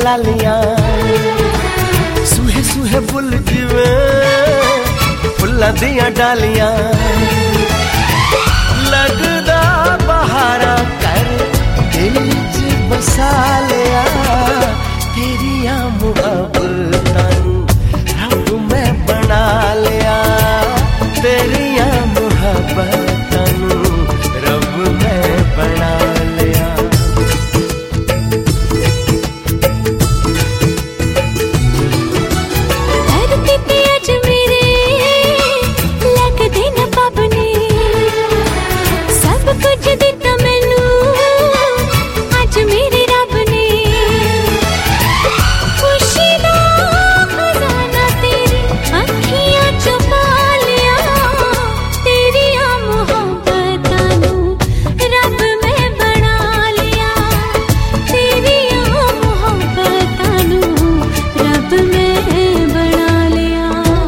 लालियां सूहे सूहे full जिवे फुल्लां दियां डालियां लगदा बहारा कर दिल च बसा लिया तेरियां मुहब्बतां रब मैं बना लिया तेरियां मुहब्बतां रब मैं बना लिया। धरती ते अज मेरे लगदे न पाबने सब कुछ दिता मैनू अज मेरे रब ने खुशी दा खजाना तेरी अखियां च पा लिया तेरियां मुहब्बतां नू रब मैं बना लिया तेरियां मुहब्बतां नू रब मैं बना लिया।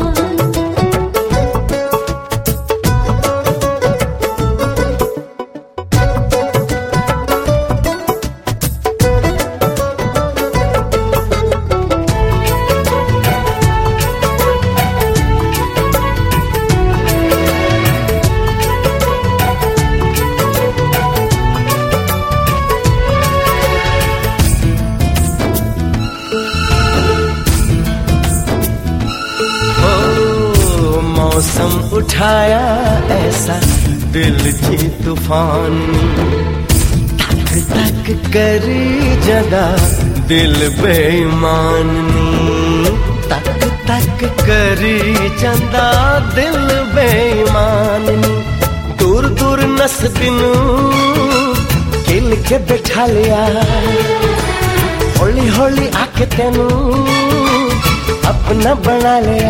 ओ मौसम उठाया ऐसा दिल की तूफान तक तक करी जदा दिल बेईमान तक तक करी जदा दिल बेईमान दूर दूर नस दिनू किल के बैठा लिया हौली हौली आके तेनू अपना बना लिया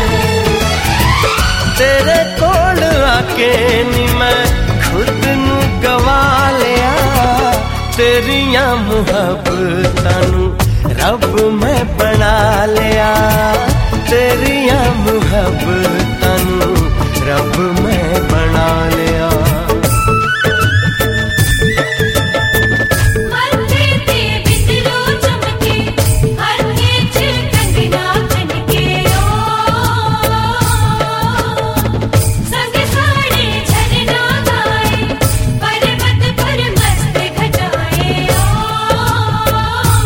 तेरे कोल आके नी मैं खुद नू गवा लिया तेरियां मुहब्बतां नू रब मैं बना लिया तेरियां मुहब्बतां नू रब मैं बना लिया। मत्थे ते बिंदलो चमके हत्थे च कंगना खनके ओ संग साड़े झरना गाए पर्वत पर मस्त घटाए ओ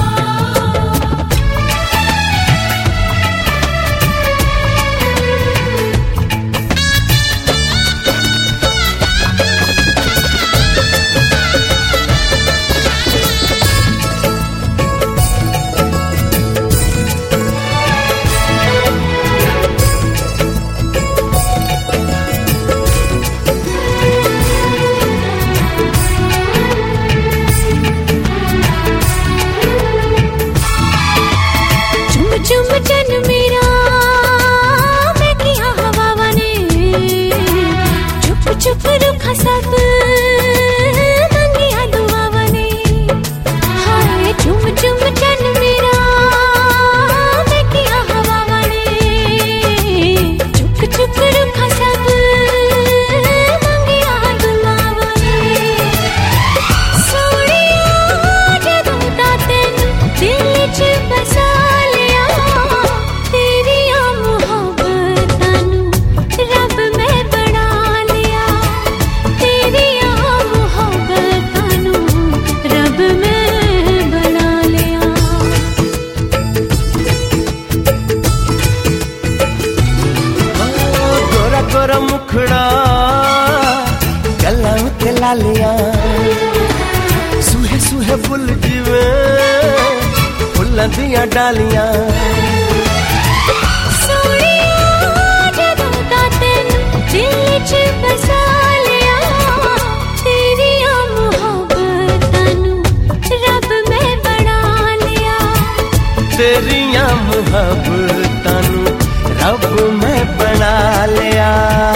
चुम चुम चन मेरा मैं किया हवावा ने चुप चुप रुखा सब मंगिया दुआवा ने हाय चुम चुम चन मेरा मैं किया हवावा ने चुप चुप रुखा सब मंगिया दुआवा ने सोनिया जदों दा तैनू दिल च बसा लिया तेरियां मुहब्बतां नू रब मैं बना लिया तेरियां मुहब्बतां नू रब मैं बना लिया। गोरा गोरा मुखड़ा गल्लां ते लालियां सूहे सूहे फुल जिवे फुल्लां दियां डालियां सोनिया जदों दा तैनू दिल च बसा लिया तेरियां मुहब्बतां नू रब मैं बना लिया तेरियां मुहब्बतां नू रब मैं बना लिया।